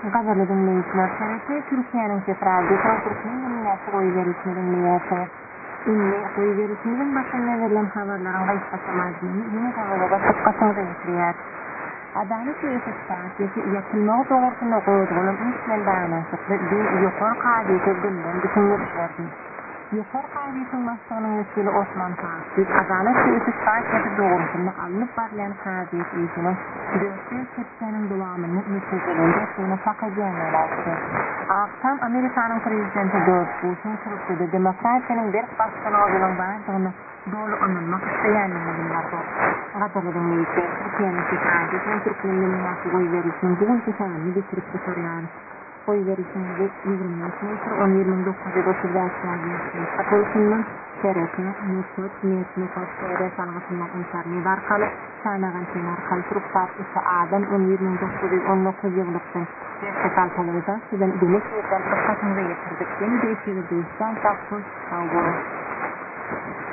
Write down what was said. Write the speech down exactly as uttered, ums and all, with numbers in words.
Gazalı dinleyiciler, senesi Türkiye'nin sefraldi, Türkiye'nin näse goý berismeden meýärse. Inni goý berismeden başynda verilen habarlaryň gaýtmasyny ýene taýyda tutgasyny getirýär. Adalet ýetirýär, ýakynlyk dogrusyna goýulýan işler bäňäsde bir ýokary kadyýety gündem düşünýär. Ýokary kadyýetyň başlygynyň wekili Osman Taýip, adalet ýetirýär dogrusyna alyp barýan kadyýet işini dörtde Türkiýanyň dowamyny ýetirýärde şonu fakadýany boldy. Akşam Amerikanyň prezidenti George Bush'un Türkiýede demokratiýanyň bir başlygyny bilen bardygyny dolu anlamak isteýändigini bildirdi. Gazalyň ýetirýär, Türkiýanyň siyasatçylaryň Türkiýanyň näse goý berýän bu işlerini bitirip soraýar. Goý berýän ýygrimi metr on ýygrimi dokuz otuz ýaşlarynda Katolykyndan şereke, nutut, niyetini koştuğda sanatından insarni barkalı, sanagantin arkalı turuktat ise adam on ýygrimi dokuz on dokuz ýylykda Serkal Palayda sizden demek yerden kıskatınıza getirdik. Yeni değişleri değişten tapmış, sağ olun.